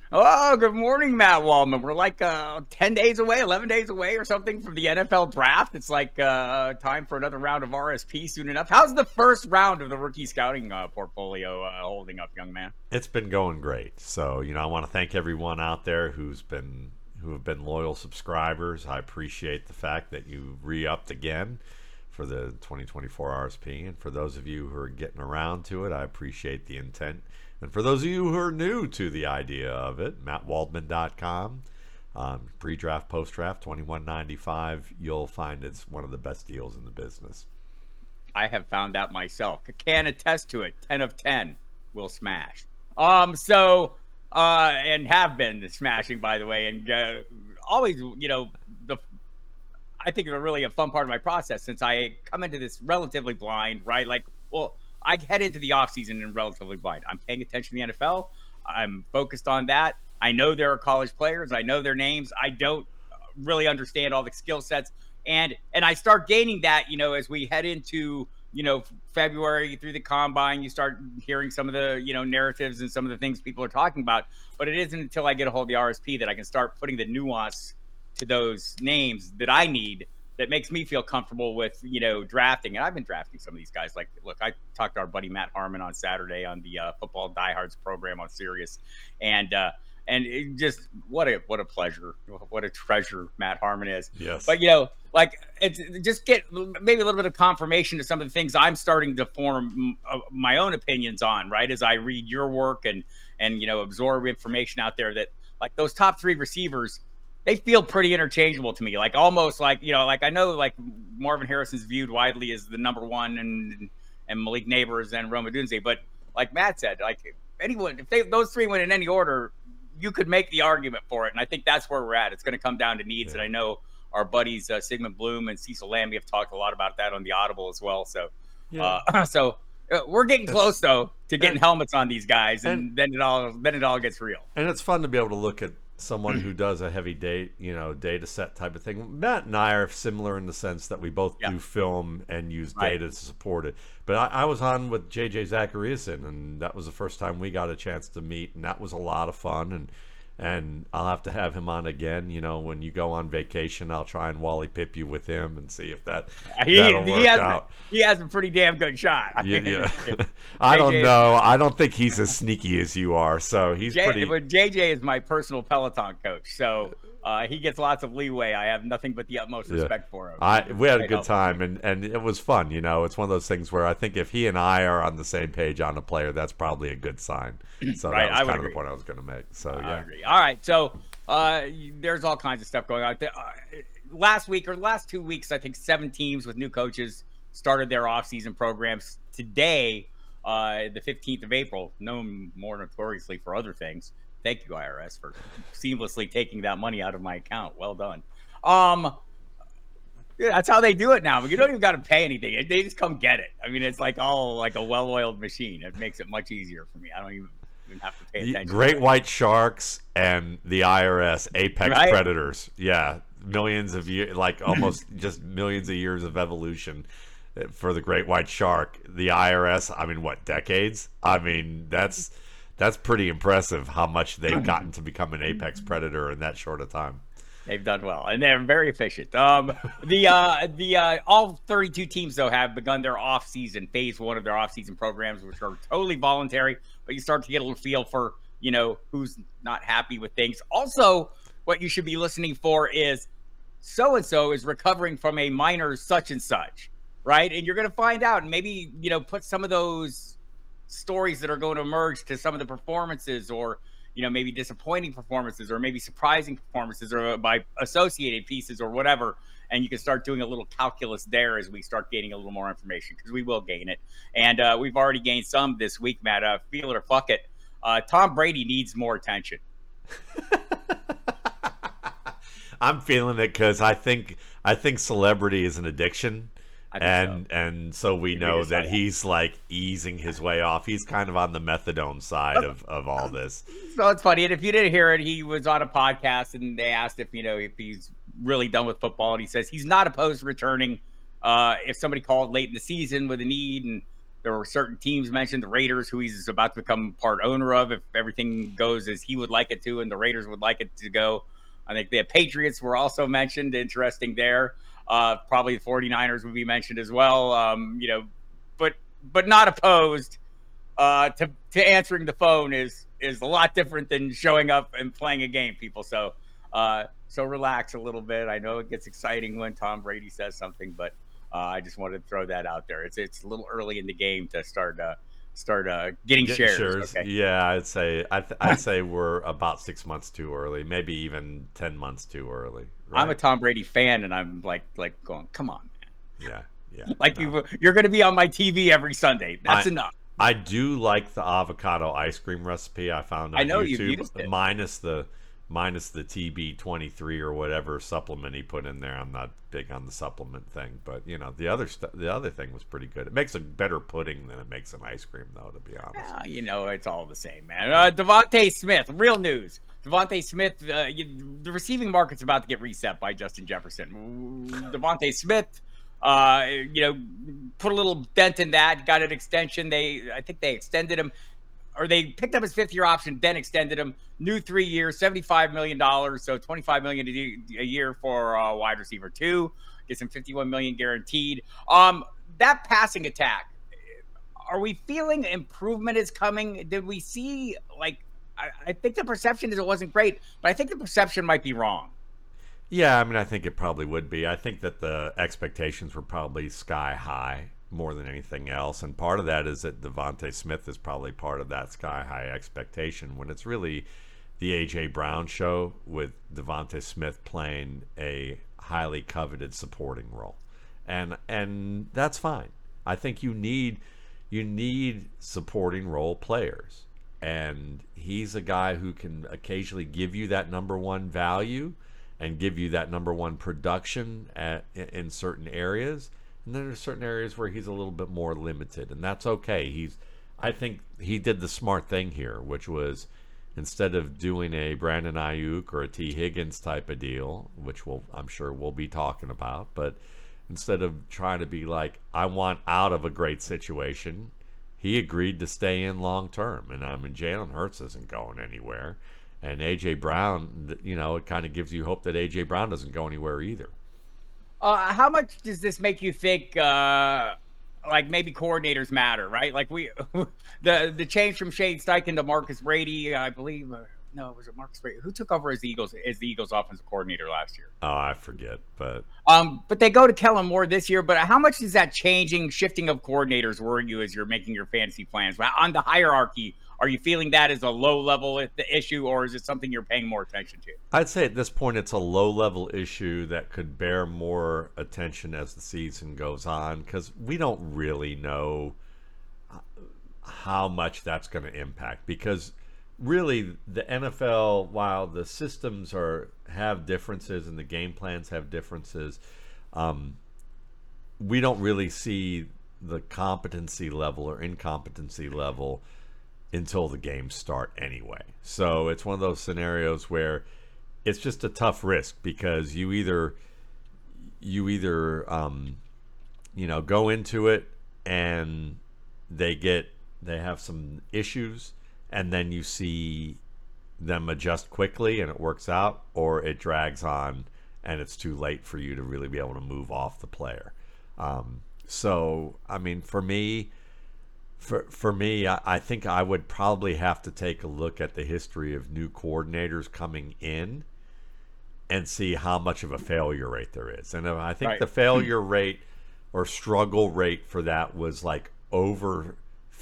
Oh, good morning, Matt Waldman. We're like 10 days away, 11 days away or something from the NFL draft. It's like time for another round of RSP soon enough. How's the first round of the rookie scouting portfolio holding up, young man? It's been going great. So, I want to thank everyone out there who have been loyal subscribers. I appreciate the fact that you re-upped again for the 2024 RSP. And for those of you who are getting around to it, I appreciate the intent. And for those of you who are new to the idea of it, mattwaldman.com, pre-draft, post-draft, 21.95. You'll find it's one of the best deals in the business. I have found that myself. Can attest to it. 10 of 10 will smash. And have been smashing, by the way, and always, the I think it's really a fun part of my process since I come into this relatively blind, right? Like, well, I head into the offseason in relatively blind. I'm paying attention to the NFL. I'm focused on that. I know there are college players. I know their names. I don't really understand all the skill sets. And I start gaining that, as we head into, February through the combine, you start hearing some of the, narratives and some of the things people are talking about. But it isn't until I get a hold of the RSP that I can start putting the nuance to those names that I need that makes me feel comfortable with, drafting. And I've been drafting some of these guys. Like, look, I talked to our buddy Matt Harmon on Saturday on the Football Diehards program on Sirius, and it just what a pleasure, what a treasure Matt Harmon is. Yes. But like it's just get maybe a little bit of confirmation to some of the things I'm starting to form my own opinions on, right? As I read your work and absorb information out there that like those top three receivers, they feel pretty interchangeable to me. Like almost like, like I know like Marvin Harrison's viewed widely as the number one and Malik Neighbors and Rome Odunze. But like Matt said, like anyone, if those three went in any order, you could make the argument for it. And I think that's where we're at. It's going to come down to needs. Yeah. And I know our buddies, Sigmund Bloom and Cecil Lamby have talked a lot about that on the Audible as well. So, we're getting close though to getting helmets on these guys, and then it all gets real. And it's fun to be able to look at someone who does a heavy data set type of thing. Matt and I are similar in the sense that we both do film and use data to support it. But I was on with JJ Zachariason, and that was the first time we got a chance to meet, and that was a lot of fun. And I'll have to have him on again. When you go on vacation, I'll try and Wally Pip you with him and see if that'll work out. He has a pretty damn good shot. Yeah. I don't know. I don't think he's as sneaky as you are. So he's pretty. But JJ is my personal Peloton coach, so he gets lots of leeway. I have nothing but the utmost respect for him. We had a good time, and it was fun. It's one of those things where I think if he and I are on the same page on a player, that's probably a good sign. So that was kind of the point I was going to make. So I agree. All right, so there's all kinds of stuff going on. Last week or last 2 weeks, I think 7 teams with new coaches started their offseason programs. Today, the 15th of April, known more notoriously for other things. Thank you, IRS, for seamlessly taking that money out of my account. Well done. That's how they do it now. You don't even got to pay anything. They just come get it. I mean, it's like all like a well-oiled machine. It makes it much easier for me. I don't even have to pay attention. Great white sharks and the IRS, apex predators. Yeah, millions of years, like almost just millions of years of evolution for the great white shark. The IRS, I mean, what, decades? I mean, that's pretty impressive how much they've gotten to become an apex predator in that short a time. They've done well, and they're very efficient. All 32 teams though have begun their phase 1 of their off-season programs, which are totally voluntary. But you start to get a little feel for who's not happy with things. Also, what you should be listening for is so and so is recovering from a minor such and such, right? And you're going to find out, and maybe put some of those stories that are going to emerge to some of the performances, or maybe disappointing performances, or maybe surprising performances, or by associated pieces or whatever. And you can start doing a little calculus there as we start gaining a little more information, because we will gain it. And we've already gained some this week, Matt. Feel it or fuck it. Tom Brady needs more attention. I'm feeling it because I think celebrity is an addiction. And so we know that he's like easing his way off. He's kind of on the methadone side of all this. So it's funny. And if you didn't hear it, he was on a podcast and they asked if he's really done with football. And he says he's not opposed to returning if somebody called late in the season with a need. And There were certain teams mentioned, the Raiders, who he's about to become part owner of, if everything goes as he would like it to, and the Raiders would like it to go. I think the Patriots were also mentioned. Interesting there. Probably the 49ers would be mentioned as well. But not opposed to answering the phone is a lot different than showing up and playing a game, people. So relax a little bit. I know it gets exciting when Tom Brady says something, but I just wanted to throw that out there. It's a little early in the game to start getting shares. Okay. Yeah, I'd say we're about 6 months too early, maybe even 10 months too early. Right? I'm a Tom Brady fan, and I'm like going, come on, man. Yeah. Like no. You're going to be on my TV every Sunday. That's enough. I do like the avocado ice cream recipe I found on YouTube, minus the TB23 or whatever supplement he put in there. I'm not big on the supplement thing, but the other thing was pretty good. It makes a better pudding than it makes an ice cream, though, to be honest. It's all the same, man. DeVonta Smith, real news. DeVonta Smith, the receiving market's about to get reset by Justin Jefferson. DeVonta Smith, put a little dent in that, got an extension. I think they extended him, or they picked up his 5th-year option, then extended him. New 3 years, $75 million, so $25 million a year for wide receiver 2. Gets him $51 million guaranteed. That passing attack, are we feeling improvement is coming? Did we see, I think the perception is it wasn't great, but I think the perception might be wrong. Yeah, I mean, I think it probably would be. I think that the expectations were probably sky high more than anything else. And part of that is that DeVonta Smith is probably part of that sky high expectation when it's really the A.J. Brown show with DeVonta Smith playing a highly coveted supporting role. And that's fine. I think you need supporting role players. And he's a guy who can occasionally give you that number one value and give you that number one production in certain areas. And then there's certain areas where he's a little bit more limited, and that's okay. I think he did the smart thing here, which was instead of doing a Brandon Ayuk or a T. Higgins type of deal, which I'm sure we'll be talking about, but instead of trying to be like, I want out of a great situation, he agreed to stay in long term. And I mean, Jalen Hurts isn't going anywhere. And A.J. Brown, it kind of gives you hope that A.J. Brown doesn't go anywhere either. How much does this make you think, maybe coordinators matter, right? Like the change from Shane Steichen to Marcus Brady, I believe. Was it Marcus Brady? Who took over as the Eagles offensive coordinator last year? Oh, I forget, but they go to Kellen Moore this year. But how much is that shifting of coordinators worry you as you're making your fantasy plans? On the hierarchy, are you feeling that as a low level issue, or is it something you're paying more attention to? I'd say at this point it's a low level issue that could bear more attention as the season goes on, because we don't really know how much that's going to impact. Because really, the NFL, while the systems have differences and the game plans have differences, we don't really see the competency level or incompetency level until the games start anyway. So it's one of those scenarios where it's just a tough risk, because you either go into it and they have some issues, and then you see them adjust quickly and it works out, or it drags on and it's too late for you to really be able to move off the player. So, I mean, for me, I think I would probably have to take a look at the history of new coordinators coming in and see how much of a failure rate there is. And I think the failure rate or struggle rate for that was over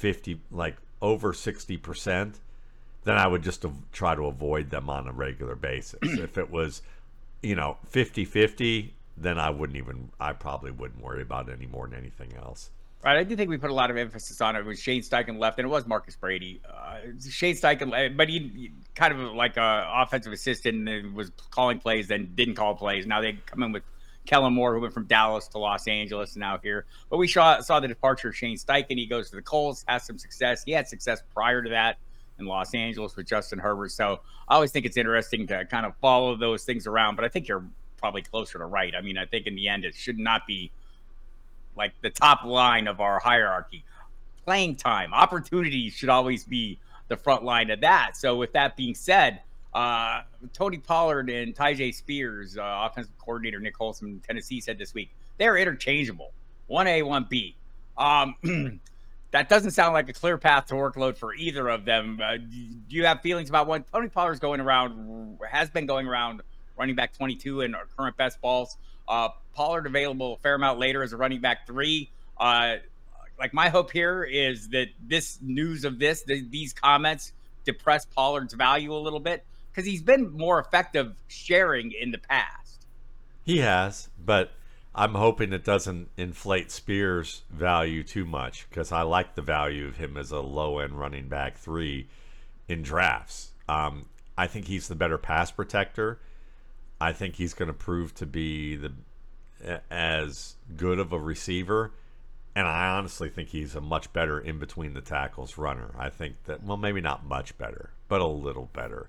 60%, then I would just try to avoid them on a regular basis. If it was, 50-50, then I probably wouldn't worry about it any more than anything else. Right, I do think we put a lot of emphasis on it. When Shane Steichen left, and it was Marcus Brady. Shane Steichen, but he kind of like a offensive assistant and was calling plays, then didn't call plays. Now they come in with Kellen Moore, who went from Dallas to Los Angeles and now here. But we saw the departure of Shane Steichen. He goes to the Colts, has some success. He had success prior to that in Los Angeles with Justin Herbert. So I always think it's interesting to kind of follow those things around. But I think you're probably closer to right. I mean, I think in the end it should not be like the top line of our hierarchy. playing time. Opportunities should always be the front line of that. So with that being said, Tony Pollard and Tyjae Spears, offensive coordinator Nick Holson, Tennessee, said this week they're interchangeable, 1A, 1B. That doesn't sound like a clear path to workload for either of them. Do you have feelings about when Tony Pollard's has been going around running back 22 in our current best balls? Pollard available a fair amount later as a running back 3. Like my hope here is that this news of these comments depress Pollard's value a little bit because he's been more effective sharing in the past. He has, but I'm hoping it doesn't inflate Spears' value too much because I like the value of him as a low-end running back 3 in drafts. I think he's the better pass protector. I think he's going to prove to be as good of a receiver. And I honestly think he's a much better in-between the tackles runner. I think that, well, maybe not much better, but a little better.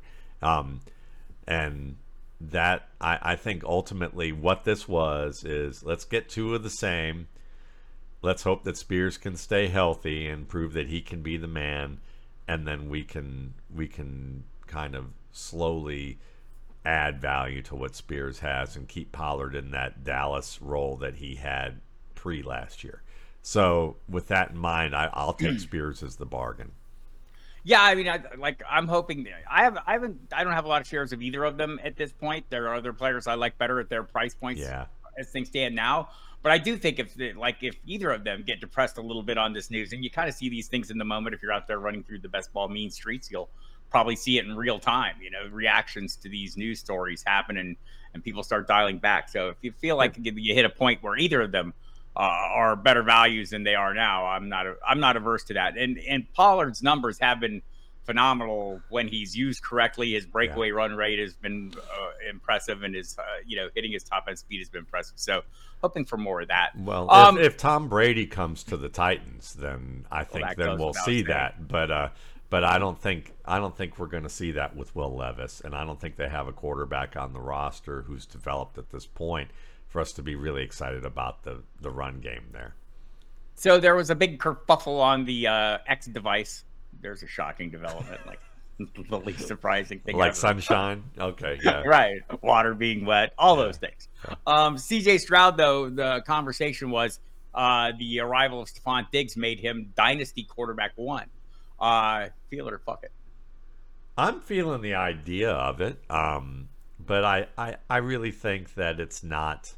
And that, I think ultimately what this is let's get 2 of the same. Let's hope that Spears can stay healthy and prove that he can be the man. And then we can kind of slowly add value to what Spears has and keep Pollard in that Dallas role that he had pre-last year. So with that in mind, I'll take Spears as the bargain. Yeah, I mean, I'm hoping I don't have a lot of shares of either of them at this point. There are other players I like better at their price points as things stand now. But I do think if either of them get depressed a little bit on this news, and you kind of see these things in the moment, if you're out there running through the best ball mean streets, you'll probably see it in real time. Reactions to these news stories happen, and people start dialing back. So if you feel like you hit a point where either of them are better values than they are now, I'm not averse to that. And Pollard's numbers have been phenomenal when he's used correctly. His breakaway run rate has been impressive, and his hitting his top end speed has been impressive. So hoping for more of that. Well, if Tom Brady comes to the Titans, then I think then we'll see that. But I don't think we're going to see that with Will Levis, and I don't think they have a quarterback on the roster who's developed at this point for us to be really excited about the run game there. So there was a big kerfuffle on the X device. There's a shocking development, like the least surprising thing. Like ever. Sunshine? Okay, yeah. Right. Water being wet, all those things. CJ Stroud, though, the conversation was the arrival of Stephon Diggs made him dynasty quarterback 1. Feel it or fuck it? I'm feeling the idea of it. But I really think that it's not.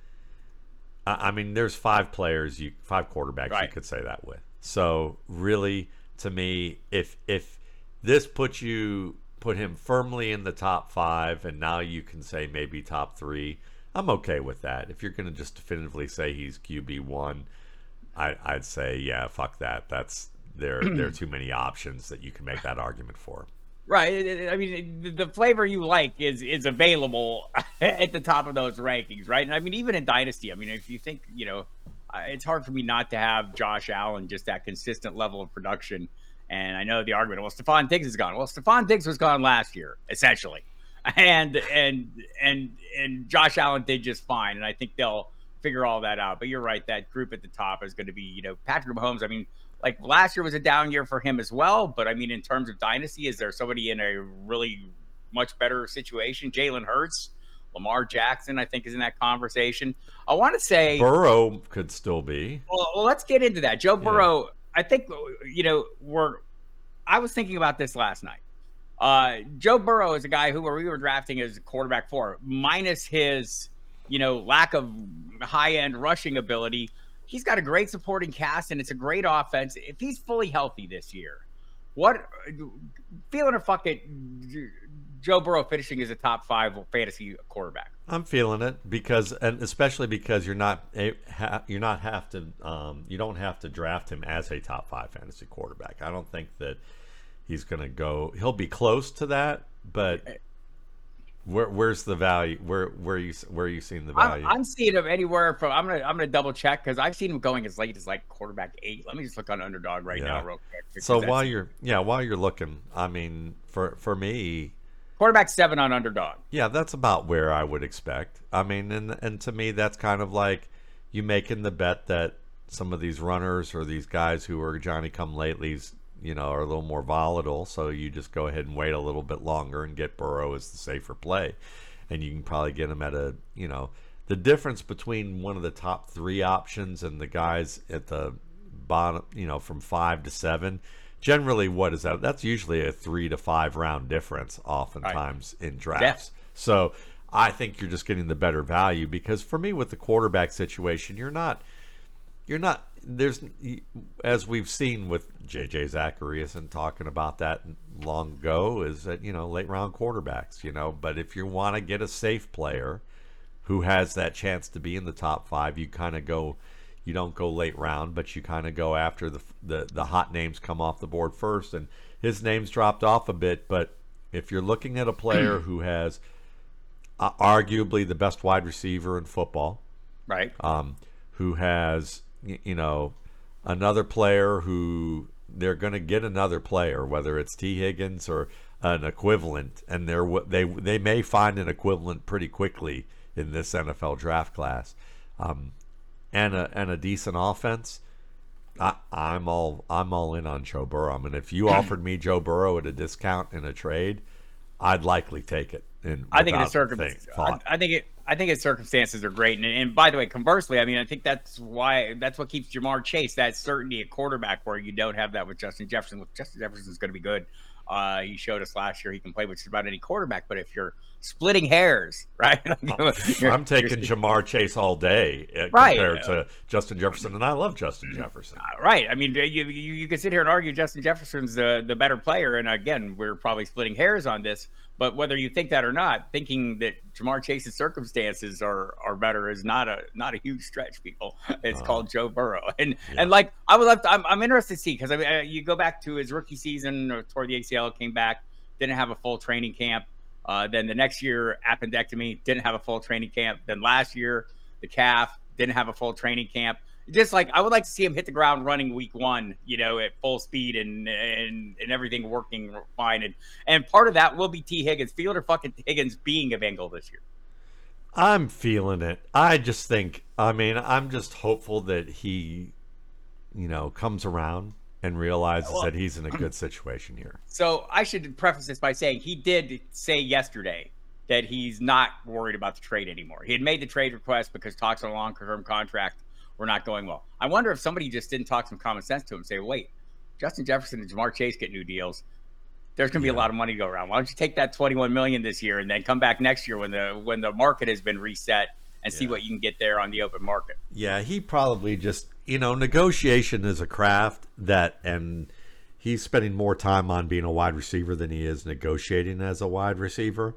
I mean, there's 5 quarterbacks you could say that with. So really, to me, if this put him firmly in the top 5, and now you can say maybe top 3, I'm okay with that. If you're going to just definitively say he's QB1, I'd say fuck that. There are too many options that you can make that argument for. Right. I mean, the flavor you like is available at the top of those rankings, right? And I mean, even in Dynasty, I mean, if you think, it's hard for me not to have Josh Allen, just that consistent level of production. And I know the argument, well, Stephon Diggs is gone. Well, Stephon Diggs was gone last year, essentially. And Josh Allen did just fine. And I think they'll figure all that out. But you're right, that group at the top is going to be, Patrick Mahomes. I mean, like last year was a down year for him as well. But I mean, in terms of dynasty, is there somebody in a really much better situation? Jalen Hurts, Lamar Jackson, I think, is in that conversation. I want to say Burrow could still be. Well, let's get into that. Joe Burrow, I think, I was thinking about this last night. Joe Burrow is a guy who we were drafting as a quarterback 4, minus his, lack of high-end rushing ability. He's got a great supporting cast, and it's a great offense. If he's fully healthy this year, what feeling or fuck it, Joe Burrow finishing as a top 5 fantasy quarterback? I'm feeling it especially because you don't have to draft him as a top 5 fantasy quarterback. I don't think that he's going to go. He'll be close to that, but where's the value? Where are you seeing the value? I'm seeing him anywhere from. I'm gonna double check because I've seen him going as late as like quarterback 8. Let me just look on Underdog now real quick. So while you're looking, I mean, for me, quarterback 7 on Underdog. Yeah, that's about where I would expect. I mean, and to me, that's kind of like you making the bet that some of these runners or these guys who are Johnny come latelys, are a little more volatile. So you just go ahead and wait a little bit longer and get Burrow as the safer play, and you can probably get him at the difference between one of the top 3 options and the guys at the bottom, from 5 to 7. Generally, what is that? That's usually a 3 to 5 round difference, oftentimes in drafts. Yeah. So I think you're just getting the better value, because for me, with the quarterback situation, you're not. There's, as we've seen with J.J. Zacharias and talking about that long ago, is that late round quarterbacks. But if you want to get a safe player who has that chance to be in the top 5, you kind of go. You don't go late round, but you kind of go after the hot names come off the board first. And his name's dropped off a bit, but if you're looking at a player who has arguably the best wide receiver in football, right? Who has another player who they're going to get another player, whether it's T. Higgins or an equivalent, and they may find an equivalent pretty quickly in this NFL draft class. And a decent offense, I'm all in on Joe Burrow. I mean, if you offered me Joe Burrow at a discount in a trade, I'd likely take it. I think his circumstances are great. And by the way, conversely, I mean, I think that's what keeps Jamar Chase, that certainty at quarterback, where you don't have that with Justin Jefferson. Justin Jefferson's going to be good. He showed us last year he can play with just about any quarterback. But if you're splitting hairs, right? I'm taking Jamar Chase all day compared to Justin Jefferson, and I love Justin Jefferson. Right. I mean, you can sit here and argue Justin Jefferson's the better player, and again, we're probably splitting hairs on this. But whether you think that or not, thinking that Jamar Chase's circumstances are better is not a huge stretch, people. It's called Joe Burrow, and like I'm interested to see, because I mean, you go back to his rookie season or toward the ACL, came back, didn't have a full training camp. Then the next year, appendectomy, didn't have a full training camp. Then last year, the calf, didn't have a full training camp. Just like, I would like to see him hit the ground running week 1, at full speed and everything working fine. And part of that will be T. Higgins. Fielder fucking Higgins being a Bengal this year. I'm feeling it. I'm just hopeful that he, comes around and realizes that he's in a good situation here. So I should preface this by saying he did say yesterday that he's not worried about the trade anymore. He had made the trade request because talks on a long-term contract were not going well. I wonder if somebody just didn't talk some common sense to him and say, wait, Justin Jefferson and Jamar Chase get new deals. There's going to be a lot of money to go around. Why don't you take that $21 million this year and then come back next year when the market has been reset and see what you can get there on the open market? Yeah, he probably just, negotiation is a craft and he's spending more time on being a wide receiver than he is negotiating as a wide receiver.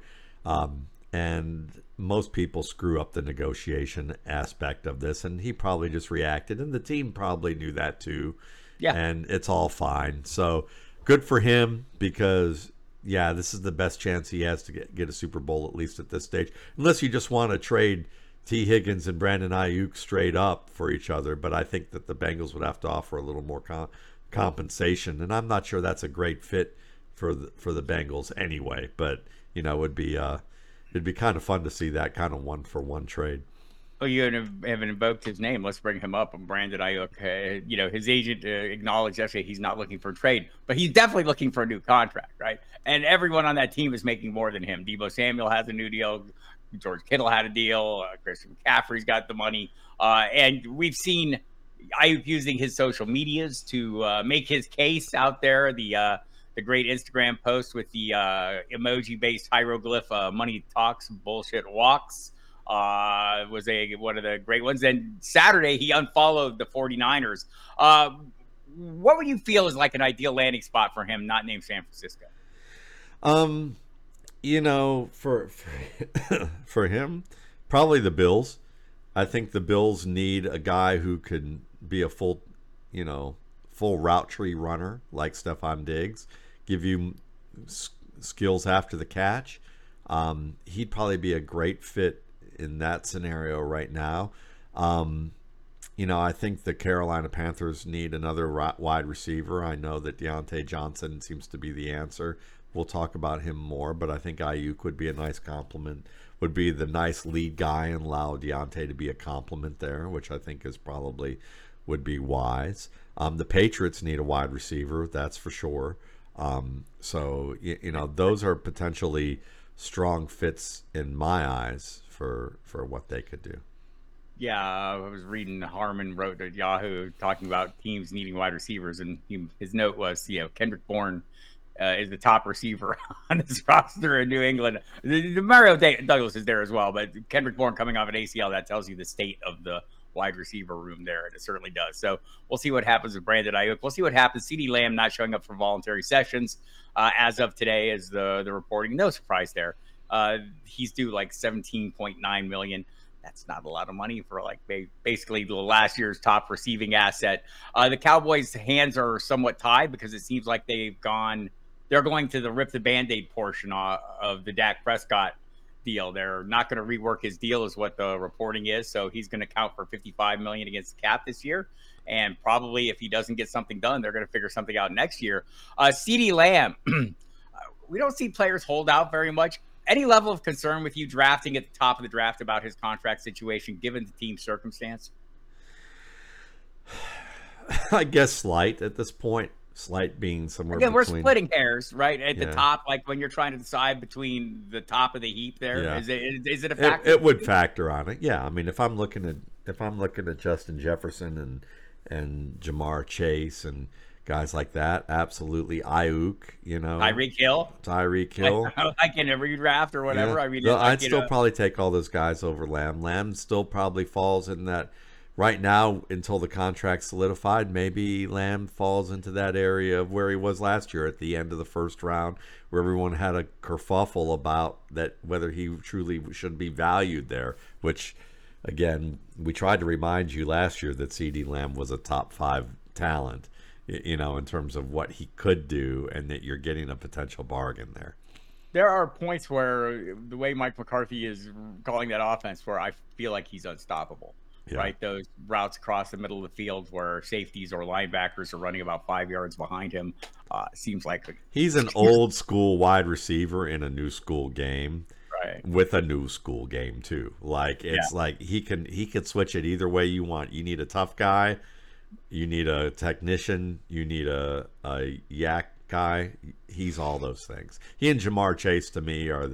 And most people screw up the negotiation aspect of this, and he probably just reacted, and the team probably knew that too. Yeah. And it's all fine. So good for him, because this is the best chance he has to get a Super Bowl, at least at this stage. Unless you just want to trade T. Higgins and Brandon Ayuk straight up for each other, but I think that the Bengals would have to offer a little more compensation, and I'm not sure that's a great fit for the Bengals anyway. But it'd be kind of fun to see that kind of 1-for-1 trade. Well, you haven't invoked his name. Let's bring him up. Brandon Ayuk. His agent acknowledged yesterday he's not looking for a trade, but he's definitely looking for a new contract, right? And everyone on that team is making more than him. Deebo Samuel has a new deal. George Kittle had a deal. Christian McCaffrey's got the money. And we've seen Ayuk using his social medias to make his case out there. The great Instagram post with the emoji-based hieroglyph "Money Talks, Bullshit Walks" was one of the great ones. And Saturday, he unfollowed the 49ers. What would you feel is like an ideal landing spot for him, not named San Francisco? For him, probably the Bills. I think the Bills need a guy who can be a full route tree runner like Stephon Diggs, give you skills after the catch. He'd probably be a great fit in that scenario right now. I think the Carolina Panthers need another wide receiver. I know that Deontay Johnson seems to be the answer. We'll talk about him more, but I think Ayuk would be a nice compliment, would be the nice lead guy and allow Deontay to be a compliment there, which I think is probably would be wise. The Patriots need a wide receiver, that's for sure. So those are potentially strong fits in my eyes for what they could do. Yeah, I was reading Harmon wrote at Yahoo talking about teams needing wide receivers, and his note was, Kendrick Bourne is the top receiver on this roster in New England. The Mario Douglas is there as well, but Kendrick Bourne coming off an ACL, that tells you the state of the wide receiver room there, and it certainly does. So we'll see what happens with Brandon Ayuk. We'll see what happens. CeeDee Lamb not showing up for voluntary sessions as of today is the reporting. No surprise there. He's due like $17.9 million. That's not a lot of money for like basically the last year's top receiving asset. The Cowboys' hands are somewhat tied because it seems like they're going to the rip the Band-Aid portion of the Dak Prescott deal. They're not going to rework his deal is what the reporting is. So he's going to count for $55 million against the cap this year. And probably if he doesn't get something done, they're going to figure something out next year. CeeDee Lamb, we don't see players hold out very much. Any level of concern with you drafting at the top of the draft about his contract situation, given the team's circumstance? I guess slight at this point. Slight being somewhere Again, between. we're splitting hairs, right? At the top, like when you're trying to decide between the top of the heap there. Yeah. Is it a factor? It would factor on it. Yeah. I mean, if I'm looking at Justin Jefferson and Jamar Chase and guys like that, absolutely. Ayuk, Tyreek Hill. Like in a redraft or whatever. Yeah. I mean, I'd still probably take all those guys over Lamb. Lamb still probably falls in that right now until the contract's solidified. Maybe Lamb falls into that area of where he was last year at the end of the first round, where everyone had a kerfuffle about that whether he truly should be valued there, which, again, we tried to remind you last year that CeeDee Lamb was a top 5 talent, in terms of what he could do, and that you're getting a potential bargain there. There are points where the way Mike McCarthy is calling that offense where I feel like he's unstoppable, right? Those routes across the middle of the field where safeties or linebackers are running about 5 yards behind him seems like he's an old school wide receiver in a new school game. Right. With a new school game too. Like it's like he could switch it either way you want. You need a tough guy, you need a technician, you need a yak guy. He's all those things. He and Jamar Chase to me are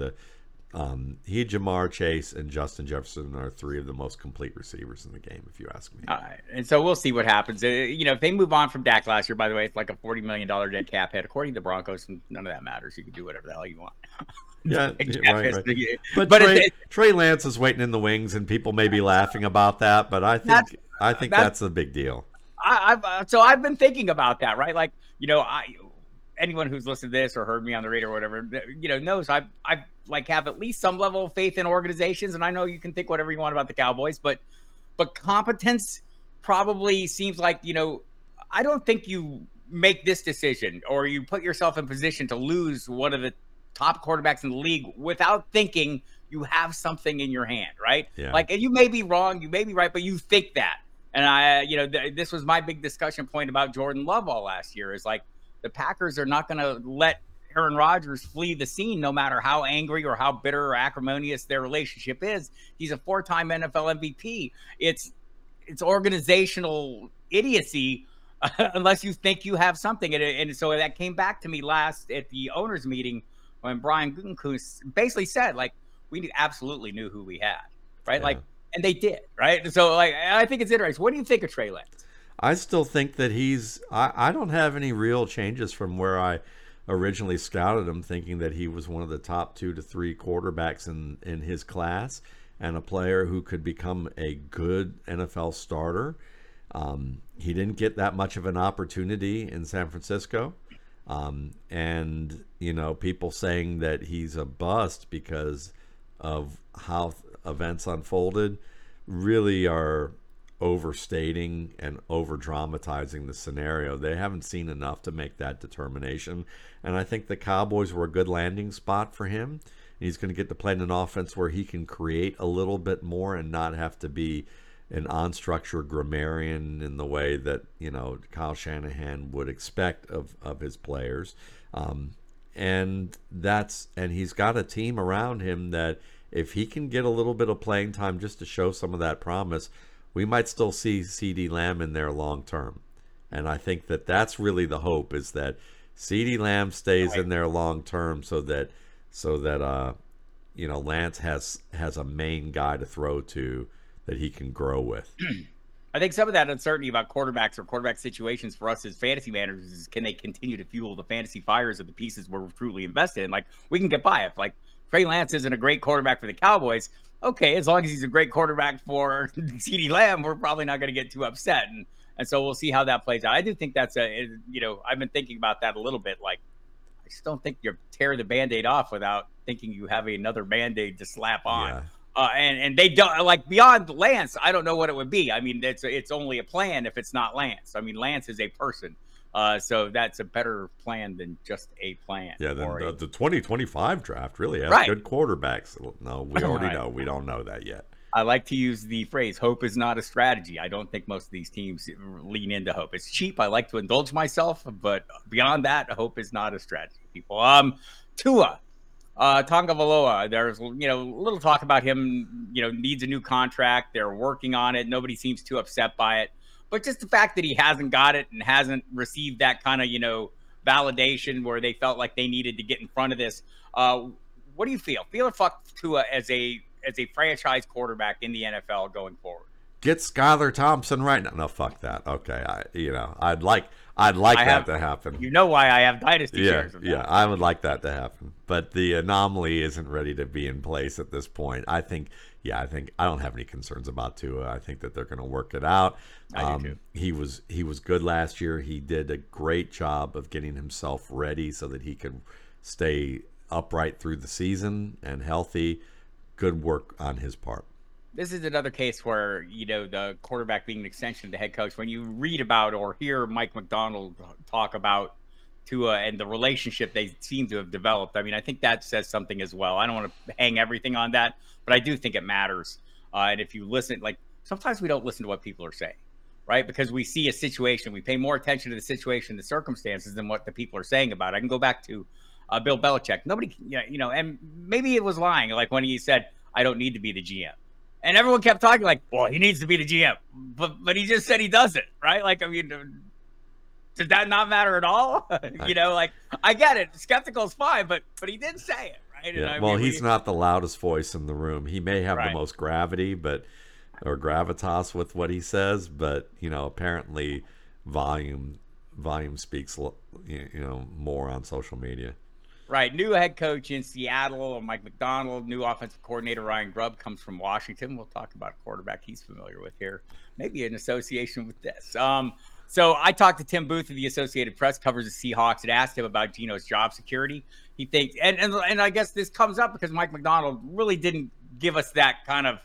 Jamar Chase and Justin Jefferson are 3 of the most complete receivers in the game, if you ask me. All right. And so we'll see what happens. If they move on from Dak last year, by the way, it's like a $40 million dead cap hit. According to the Broncos, none of that matters. You can do whatever the hell you want. Yeah, right. But Trey Lance is waiting in the wings, and people may be laughing about that, but I think that's a big deal. I've been thinking about that, right? Like, anyone who's listened to this or heard me on the radio or whatever, knows I like have at least some level of faith in organizations, and I know you can think whatever you want about the Cowboys, but competence probably seems like, I don't think you make this decision or you put yourself in position to lose one of the top quarterbacks in the league without thinking you have something in your hand, right? Yeah. Like, and you may be wrong, you may be right, but you think that. And this was my big discussion point about Jordan Love all last year is like the Packers are not going to let Aaron Rodgers flee the scene no matter how angry or how bitter or acrimonious their relationship is. He's a 4-time NFL MVP. It's organizational idiocy unless you think you have something. And so that came back to me last at the owners meeting when Brian Gutekunst basically said, like, we absolutely knew who we had, right? Yeah. Like, and they did, right? So, like, I think it's interesting. What do you think of Trey Lance? I still think that I don't have any real changes from where I originally scouted him, thinking that he was one of the top 2 to 3 quarterbacks in his class and a player who could become a good NFL starter. He didn't get that much of an opportunity in San Francisco. And, people saying that he's a bust because of how events unfolded really are overstating and over dramatizing the scenario. They haven't seen enough to make that determination. And I think the Cowboys were a good landing spot for him. He's going to get to play in an offense where he can create a little bit more and not have to be an unstructured grammarian in the way that, Kyle Shanahan would expect of his players. And he's got a team around him that if he can get a little bit of playing time just to show some of that promise, we might still see CD Lamb in there long term. And I think that that's really the hope, is that CD Lamb stays Right. in there long term, so that Lance has a main guy to throw to that he can grow with. I think some of that uncertainty about quarterbacks or quarterback situations for us as fantasy managers is, can they continue to fuel the fantasy fires of the pieces we're truly invested in? Like, we can get by if, like, Trey Lance isn't a great quarterback for the Cowboys. Okay, as long as he's a great quarterback for CeeDee Lamb, we're probably not going to get too upset. And so we'll see how that plays out. I do think that's I've been thinking about that a little bit. Like, I just don't think you tear the Band-Aid off without thinking you have another Band-Aid to slap on. Yeah. And they don't, like, beyond Lance, I don't know what it would be. I mean, it's only a plan if it's not Lance. I mean, Lance is a person. So that's a better plan than just a plan. Yeah, then the 2025 draft really has Right. good quarterbacks. No, we already Right. know. We don't know that yet. I like to use the phrase "hope is not a strategy." I don't think most of these teams lean into hope. It's cheap. I like to indulge myself, but beyond that, hope is not a strategy. People, Tua, Tagovailoa. There's little talk about him. Needs a new contract. They're working on it. Nobody seems too upset by it. But just the fact that he hasn't got it and hasn't received that kind of validation where they felt like they needed to get in front of this. What do you feel? Feel or fuck Tua as a franchise quarterback in the NFL going forward? Get Skylar Thompson right now. No, fuck that. Okay, I'd like that to happen. You know why I have dynasty Yeah, shares of that. yeah, I would like that to happen. But the anomaly isn't ready to be in place at this point. I think I don't have any concerns about Tua. I think that they're going to work it out. I do too. He was good last year. He did a great job of getting himself ready so that he could stay upright through the season and healthy. Good work on his part. This is another case where, the quarterback being an extension of the head coach. When you read about or hear Mike Macdonald talk about Tua and the relationship they seem to have developed, I mean, I think that says something as well. I don't want to hang everything on that, but I do think it matters. And if you listen, like, sometimes we don't listen to what people are saying, right? Because we see a situation, we pay more attention to the situation, the circumstances, than what the people are saying about it. I can go back to Bill Belichick. Nobody, and maybe it was lying, like when he said, "I don't need to be the GM." And everyone kept talking like, well, he needs to be the GM. But he just said he doesn't, right? Like, I mean, does that not matter at all? Like, I get it. Skeptical is fine, but he did say it, right? Yeah. And He's not the loudest voice in the room. He may have the Right. most gravity, or gravitas with what he says, but apparently volume speaks more on social media. Right. New head coach in Seattle, Mike Macdonald. New offensive coordinator, Ryan Grubb, comes from Washington. We'll talk about a quarterback he's familiar with here. Maybe in association with this. So I talked to Tim Booth of the Associated Press, covers the Seahawks, and asked him about Geno's job security. He thinks, and I guess this comes up because Mike Macdonald really didn't give us that kind of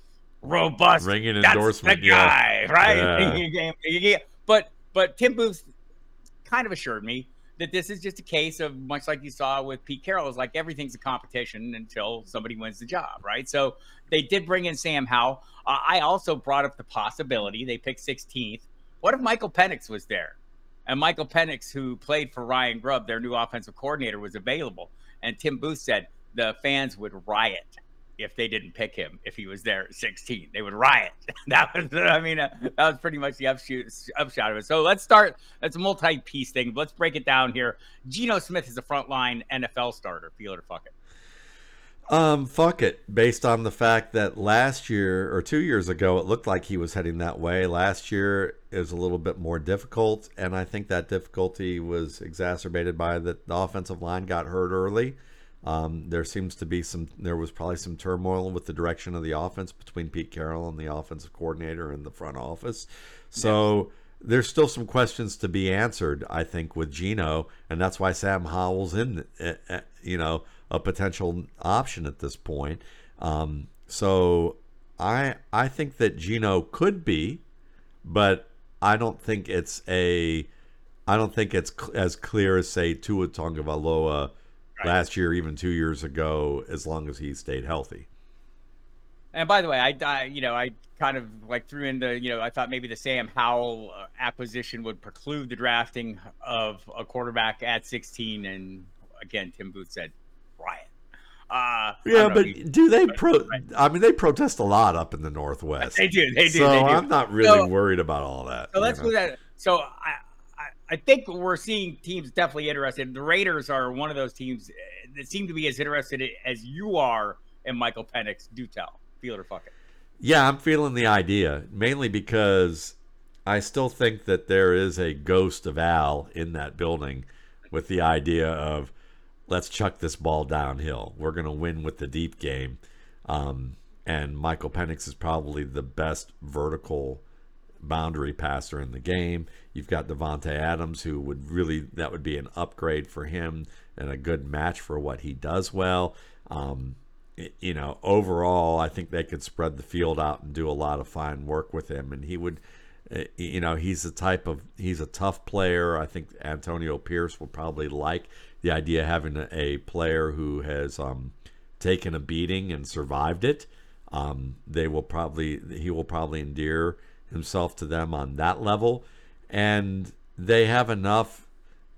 robust ringing "That's endorsement. the guy," right? Yeah. But Tim Booth kind of assured me that this is just a case of, much like you saw with Pete Carroll, is like everything's a competition until somebody wins the job, right? So they did bring in Sam Howell. I also brought up the possibility they picked 16th. What if Michael Penix was there? And Michael Penix, who played for Ryan Grubb, their new offensive coordinator, was available. And Tim Booth said the fans would riot if they didn't pick him. If he was there at 16, they would riot. That was pretty much the upshot of it. So let's start. That's a multi-piece thing. Let's break it down here. Geno Smith is a frontline NFL starter. Feel it or fuck it. Fuck it. Based on the fact that last year or 2 years ago, it looked like he was heading that way. Last year is a little bit more difficult, and I think that difficulty was exacerbated by the offensive line got hurt early. There was probably some turmoil with the direction of the offense between Pete Carroll and the offensive coordinator in the front office. So there's still some questions to be answered, I think, with Geno, and that's why Sam Howell's in, a potential option at this point. So I think that Geno could be, but I don't think it's as clear as, say, Tua Tagovailoa last year, even 2 years ago, as long as he stayed healthy. And by the way, I kind of like threw in I thought maybe the Sam Howell acquisition would preclude the drafting of a quarterback at 16. And again, Tim Booth said riot. Yeah, don't know but do they I mean, they protest a lot up in the Northwest. They do. They do. So They do. I'm not really worried about all that. So let's do that. So I think we're seeing teams definitely interested. The Raiders are one of those teams that seem to be as interested as you are in Michael Penix. Do tell. Feel it or fuck it. Yeah, I'm feeling the idea, mainly because I still think that there is a ghost of Al in that building with the idea of let's chuck this ball downhill. We're going to win with the deep game. And Michael Penix is probably the best vertical boundary passer in the game. You've got Devontae Adams, who that would be an upgrade for him and a good match for what he does well. Overall, I think they could spread the field out and do a lot of fine work with him. And he would, he's a tough player. I think Antonio Pierce will probably like the idea of having a player who has taken a beating and survived it. He will probably endear himself to them on that level, and they have enough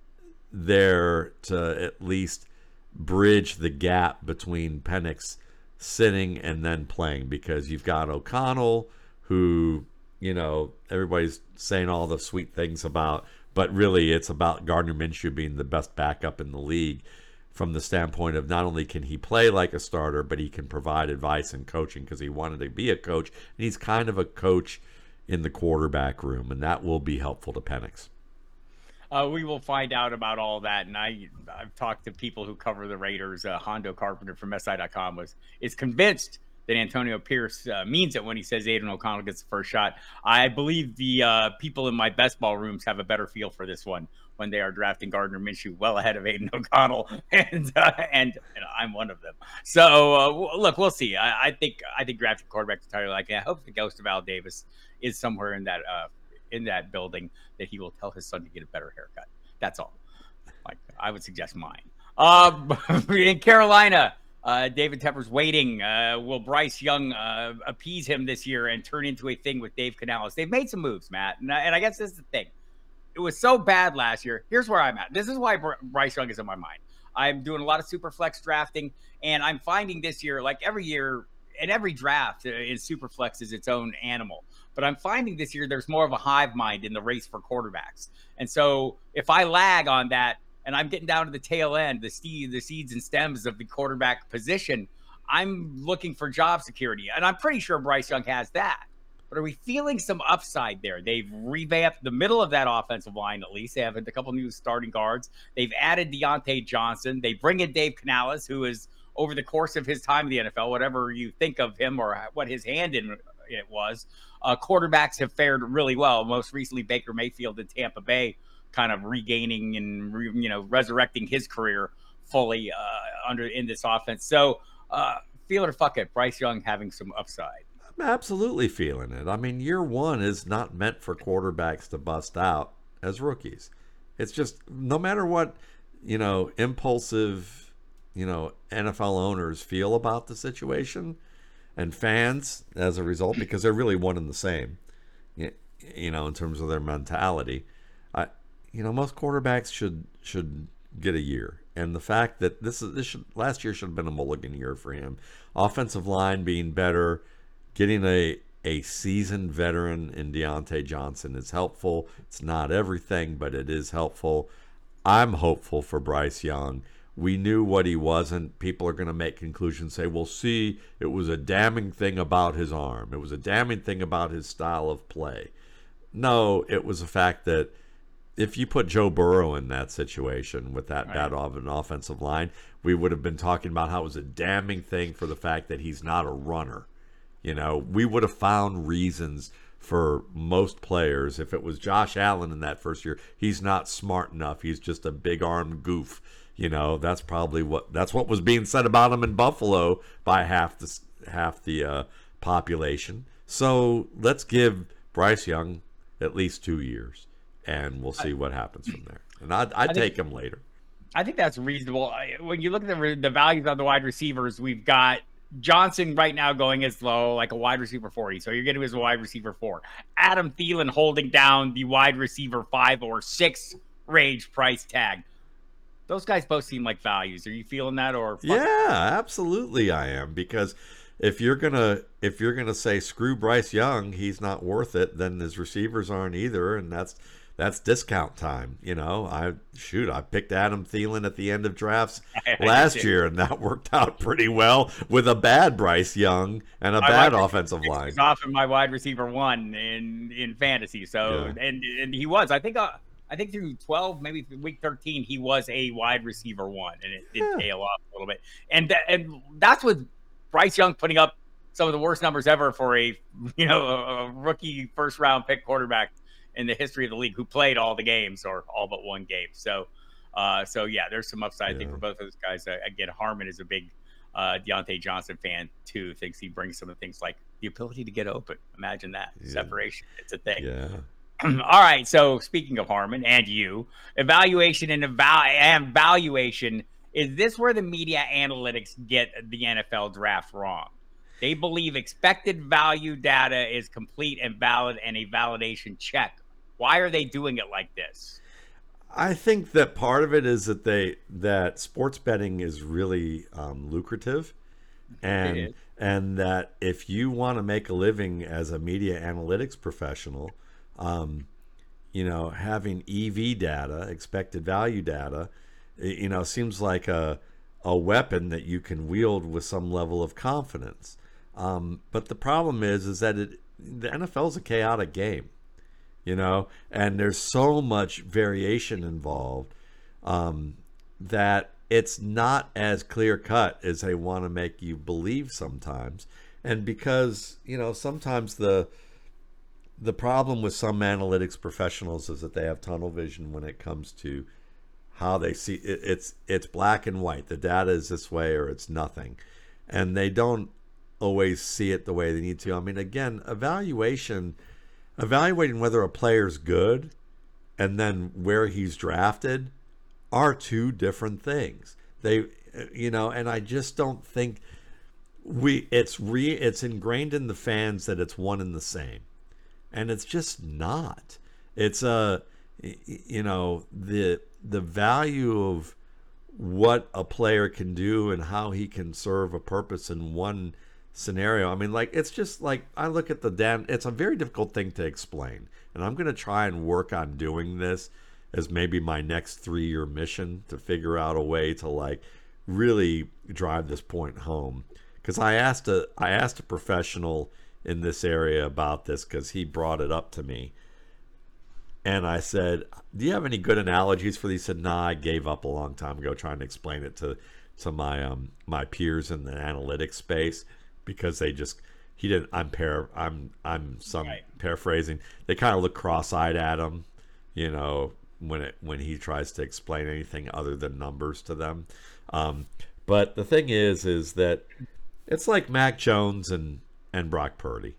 there to at least bridge the gap between Penix sitting and then playing, because you've got O'Connell, who everybody's saying all the sweet things about, but really it's about Gardner Minshew being the best backup in the league from the standpoint of not only can he play like a starter, but he can provide advice and coaching because he wanted to be a coach. And he's kind of a coach in the quarterback room, and that will be helpful to Penix. We will find out about all that. And I've talked to people who cover the Raiders. Hondo Carpenter from SI.com is convinced that Antonio Pierce means it when he says Aiden O'Connell gets the first shot. I believe the people in my best ball rooms have a better feel for this one when they are drafting Gardner Minshew well ahead of Aiden O'Connell, and I'm one of them. So look, we'll see. I think drafting quarterback entirely like I hope the ghost of Al Davis is somewhere in that building, that he will tell his son to get a better haircut. That's all. Like I would suggest mine. In Carolina, David Tepper's waiting. Will Bryce Young appease him this year and turn into a thing with Dave Canales? They've made some moves, Matt, and I guess this is the thing. It was so bad last year. Here's where I'm at. This is why Bryce Young is in my mind. I'm doing a lot of super flex drafting, and I'm finding this year, like every year, and every draft in super flex is its own animal. But I'm finding this year there's more of a hive mind in the race for quarterbacks. And so if I lag on that and I'm getting down to the tail end, the seeds and stems of the quarterback position, I'm looking for job security. And I'm pretty sure Bryce Young has that. But are we feeling some upside there? They've revamped the middle of that offensive line, at least. They have a couple new starting guards. They've added Deontay Johnson. They bring in Dave Canales, who is, over the course of his time in the NFL, whatever you think of him or what his hand in it was, quarterbacks have fared really well. Most recently, Baker Mayfield in Tampa Bay, kind of regaining and resurrecting his career fully in this offense. So feel it or fuck it, Bryce Young having some upside. I'm absolutely feeling it. I mean, year one is not meant for quarterbacks to bust out as rookies. It's just no matter what impulsive NFL owners feel about the situation, and fans as a result, because they're really one and the same, in terms of their mentality. Most quarterbacks should get a year, and the fact that last year should have been a mulligan year for him. Offensive line being better, getting a seasoned veteran in Deontay Johnson is helpful. It's not everything, but it is helpful. I'm hopeful for Bryce Young. We knew what he wasn't. People are going to make conclusions, say, well, see, it was a damning thing about his arm. It was a damning thing about his style of play. No, it was the fact that if you put Joe Burrow in that situation with that bad of an offensive line, we would have been talking about how it was a damning thing for the fact that he's not a runner. We would have found reasons for most players. If it was Josh Allen in that first year, he's not smart enough. He's just a big arm goof. That's what was being said about him in Buffalo by half the population. So let's give Bryce Young at least 2 years, and we'll see what happens from there. And I'd take him later. I think that's reasonable. When you look at the values on the wide receivers, we've got Johnson right now going as low, like a wide receiver 40. So you're getting his wide receiver 4. Adam Thielen holding down the wide receiver 5 or 6 range price tag. those guys both seem like values. Are you feeling that, or Yeah, absolutely I am, because if you're gonna say screw Bryce Young, he's not worth it, then his receivers aren't either, and that's discount time. I picked Adam Thielen at the end of drafts I did last too. year, and that worked out pretty well with a bad Bryce Young and a My bad wide offensive receiver line. was often my wide receiver one in fantasy. So Yeah, and he was. I think through 12, maybe week 13, he was a wide receiver one, and it did yeah, tail off a little bit. And that's with Bryce Young putting up some of the worst numbers ever for a rookie first round pick quarterback in the history of the league who played all the games or all but one game. So yeah, there's some upside I think yeah, for both of those guys. Again, Harmon is a big Deontay Johnson fan too. Thinks he brings some of the things like the ability to get open. Imagine that yeah, separation. It's a thing. yeah. All right. So speaking of Harmon and you, evaluation and valuation, is this where the media analytics get the NFL draft wrong? They believe expected value data is complete and valid and a validation check. Why are they doing it like this? I think that part of it is that sports betting is really lucrative, It and is. that if you want to make a living as a media analytics professional, um, having EV data, expected value data, seems like a weapon that you can wield with some level of confidence. But the problem is that the NFL is a chaotic game, and there's so much variation involved, that it's not as clear cut as they want to make you believe sometimes. And because, sometimes the problem with some analytics professionals is that they have tunnel vision when it comes to how they see it. It's black and white. The data is this way or it's nothing. And they don't always see it the way they need to. I mean, again, evaluating whether a player's good and then where he's drafted are two different things. And I just don't think it's ingrained in the fans that it's one and the same, and it's just not. It's the value of what a player can do and how he can serve a purpose in one scenario. I mean, like, it's just like I look at it's a very difficult thing to explain, and I'm going to try and work on doing this as maybe my next 3-year mission, to figure out a way to like really drive this point home. Because I asked a professional in this area about this, because he brought it up to me, and I said, "Do you have any good analogies for these?" He said, "Nah, I gave up a long time ago trying to explain it to my peers in the analytics space, because they just he didn't." I'm Right. paraphrasing. They kind of look cross-eyed at him, when he tries to explain anything other than numbers to them. But the thing is that it's like Mac Jones and Brock Purdy.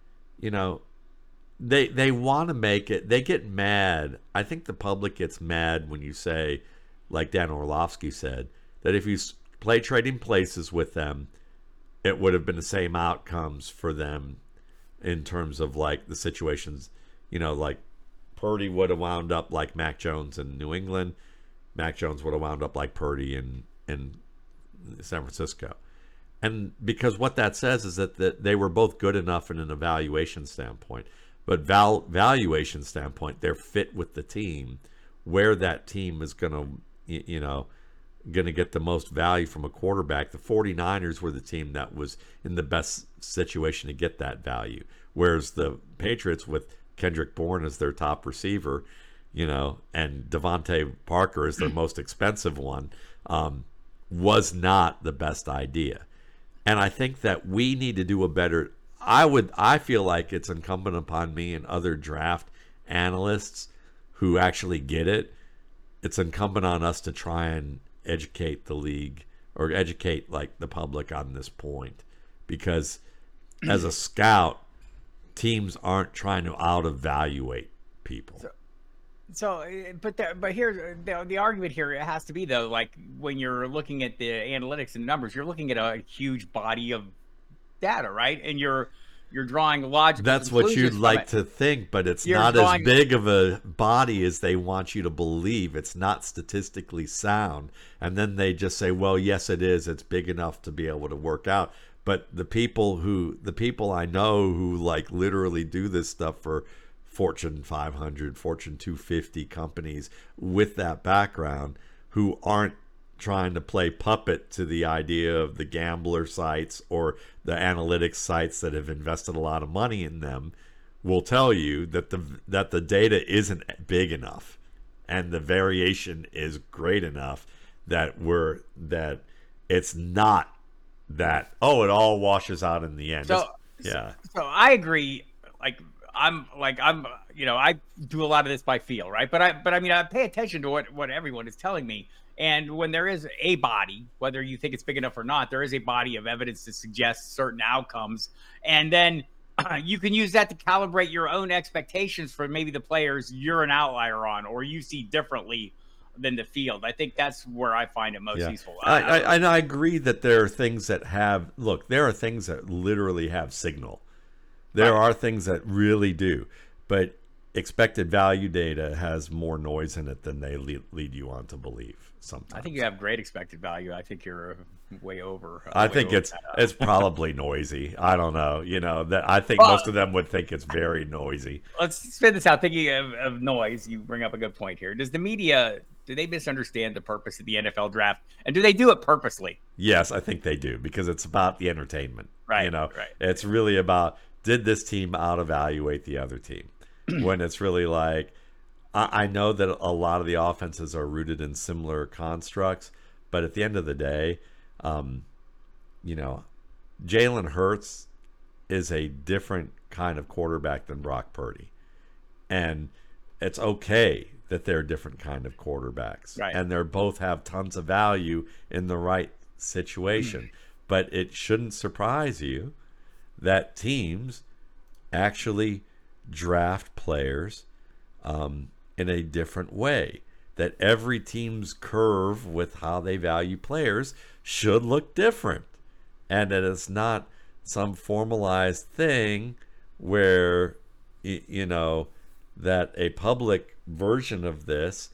They want to make it. They get mad. I think the public gets mad when you say, like Dan Orlovsky said, that if you play trading places with them, it would have been the same outcomes for them in terms of like the situations. Like Purdy would have wound up like Mac Jones in New England. Mac Jones would have wound up like Purdy in San Francisco. And because what that says is that they were both good enough in an evaluation standpoint, but valuation standpoint, they're fit with the team, where that team is going to get the most value from a quarterback. The 49ers were the team that was in the best situation to get that value, whereas the Patriots, with Kendrick Bourne as their top receiver, and Devontae Parker is their most expensive one, was not the best idea. And I think that we need to do a better. I feel like it's incumbent upon me and other draft analysts who actually get it. It's incumbent on us to try and educate the league, or educate like the public on this point, because as a scout, teams aren't trying to out-evaluate people. But here's the argument here. It has to be, though, like when you're looking at the analytics and numbers, you're looking at a huge body of data, right? And You're drawing logical That's what you'd conclusions from like it. to think, but it's You're not as drawing big of a body as they want you to believe. It's not statistically sound. And then they just say, well, yes, it is. It's big enough to be able to work out. But the people I know who like literally do this stuff for Fortune 500, Fortune 250 companies with that background, who aren't trying to play puppet to the idea of the gambler sites or the analytics sites that have invested a lot of money in them, will tell you that the data isn't big enough and the variation is great enough that it's not that, oh, it all washes out in the end. so Yeah. so I agree. I'm I do a lot of this by feel, right? But I mean I pay attention to what everyone is telling me. And when there is a body, whether you think it's big enough or not, there is a body of evidence to suggest certain outcomes. And then you can use that to calibrate your own expectations for maybe the players you're an outlier on or you see differently than the field. I think that's where I find it most useful. I agree that there are things that there are things that literally have signal. There are things that really do. But expected value data has more noise in it than they lead you on to believe sometimes. I think you have great expected value. I think you're way over. I think it's probably noisy. I don't know. I think most of them would think it's very noisy. Let's spin this out. Thinking of noise, you bring up a good point here. Does the media, do they misunderstand the purpose of the NFL draft? And do they do it purposely? Yes, I think they do, because it's about the entertainment. Right. It's really about, did this team out-evaluate the other team? When it's really like, I know that a lot of the offenses are rooted in similar constructs, but at the end of the day, Jalen Hurts is a different kind of quarterback than Brock Purdy. And it's okay that they're different kind of quarterbacks. Right. And they both have tons of value in the right situation. But it shouldn't surprise you that teams actually draft players in a different way, that every team's curve with how they value players should look different, and that it's not some formalized thing where that a public version of this,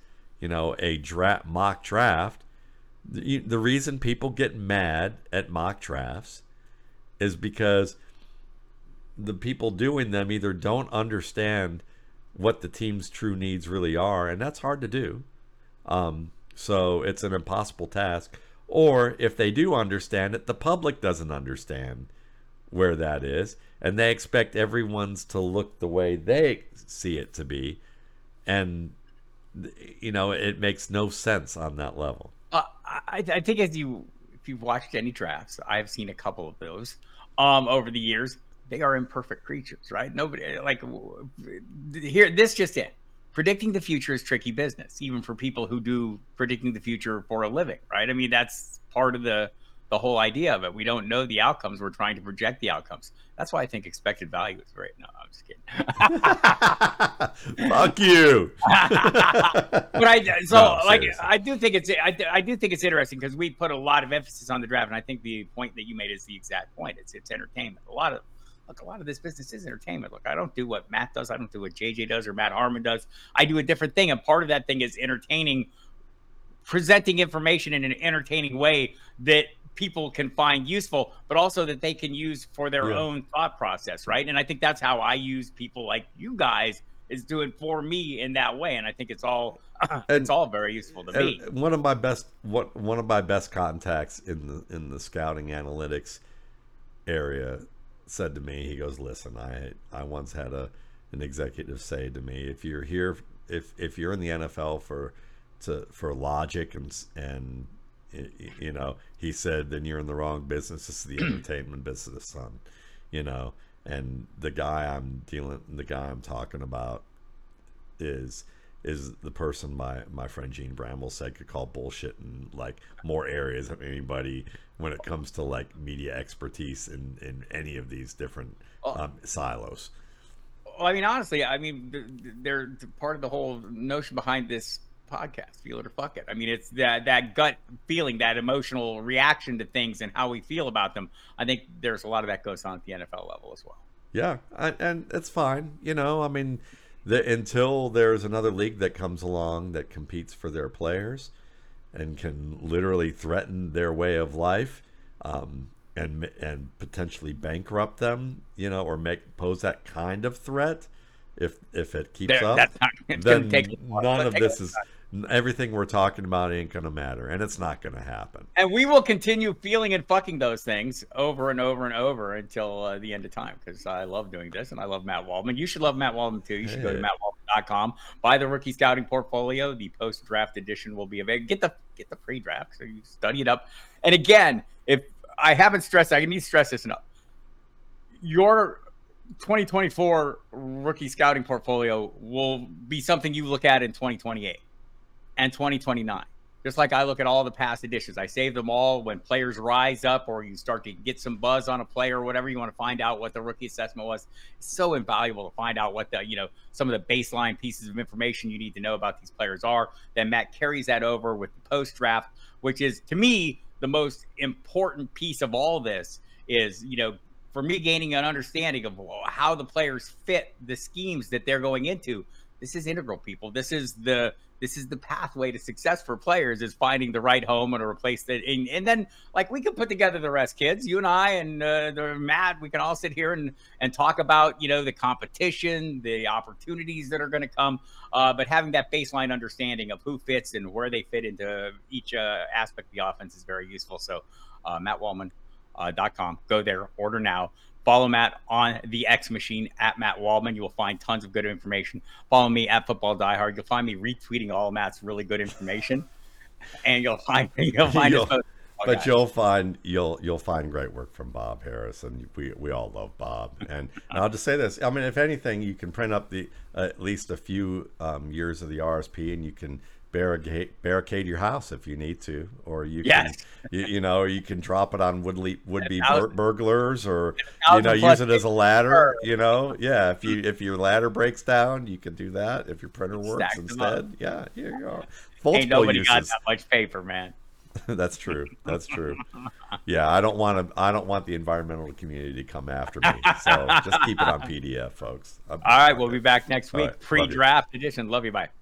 a mock draft, the reason people get mad at mock drafts is because the people doing them either don't understand what the team's true needs really are, and that's hard to do. So it's an impossible task. Or if they do understand it, the public doesn't understand where that is, and they expect everyone's to look the way they see it to be, and it makes no sense on that level. I think if you've watched any drafts, I've seen a couple of those over the years. They are imperfect creatures, right? Nobody here. This just it. Predicting the future is tricky business, even for people who do predicting the future for a living, right? I mean, that's part of the whole idea of it. We don't know the outcomes. We're trying to project the outcomes. That's why I think expected value is great. No, I'm just kidding. Fuck you. But I do think it's interesting because we put a lot of emphasis on the draft, and I think the point that you made is the exact point. It's entertainment. A lot of this business is entertainment. Look, I don't do what Matt does. I don't do what JJ does or Matt Harmon does. I do a different thing. And part of that thing is entertaining, presenting information in an entertaining way that people can find useful, but also that they can use for their own thought process, right? And I think that's how I use people like you guys, is doing for me in that way. And I think it's all very useful to me. One of my best contacts in the scouting analytics area said to me, he goes, listen, I once had an executive say to me, if you're here, if you're in the NFL for logic and he said, then you're in the wrong business. This is the entertainment business, son. And the guy I'm talking about is the person my friend Gene Bramble said could call bullshit in like more areas than anybody when it comes to like media expertise in any of these different silos. Well, I mean, honestly, they're part of the whole notion behind this podcast, feel it or fuck it. I mean, it's that gut feeling, that emotional reaction to things and how we feel about them. I think there's a lot of that goes on at the NFL level as well. Yeah, and it's fine. I mean, until there's another league that comes along that competes for their players and can literally threaten their way of life, and potentially bankrupt them, or pose that kind of threat. If it keeps up, That's not, it's going to then take none of this is everything we're talking about ain't gonna matter, and it's not gonna happen. and we will continue feeling and fucking those things over and over and over until the end of time, because I love doing this and I love Matt Waldman. You should love Matt Waldman too. You should go to mattwaldman.com, buy the rookie scouting portfolio. The post draft edition will be available. Get the pre draft so you study it up. And again, if I haven't stressed, I need to stress this enough. Your 2024 rookie scouting portfolio will be something you look at in 2028 and 2029. Just like I look at all the past editions. I save them all when players rise up or you start to get some buzz on a player or whatever. You want to find out what the rookie assessment was. It's so invaluable to find out what some of the baseline pieces of information you need to know about these players are. Then Matt carries that over with the post draft, which is, to me, the most important piece of all this is, for me, gaining an understanding of how the players fit the schemes that they're going into. This is integral, people. This is the pathway to success for players, is finding the right home and a replace that. And then, like, we can put together the rest, kids. You and I and Matt, we can all sit here and talk about, the competition, the opportunities that are going to come. But having that baseline understanding of who fits and where they fit into each aspect of the offense is very useful. So, mattwaldman.com. Go there, order now. Follow Matt on the X machine at Matt Waldman. You will find tons of good information. Follow me at Football Die Hard. You'll find me retweeting all Matt's really good information, and you'll find his post. But you'll find great work from Bob Harris, and we all love Bob. And I'll just say this: I mean, if anything, you can print up at least a few years of the RSP, and you can barricade your house if you need to, or you can, or you can drop it on would-be burglars, or use it as a ladder. If your ladder breaks down, you can do that. If your printer works instead, here you go. Ain't nobody uses. Got that much paper, man. That's true. Yeah, I don't want the environmental community to come after me. So just keep it on PDF, folks. All right, we'll be back next week. Pre-draft edition. Love you. Bye.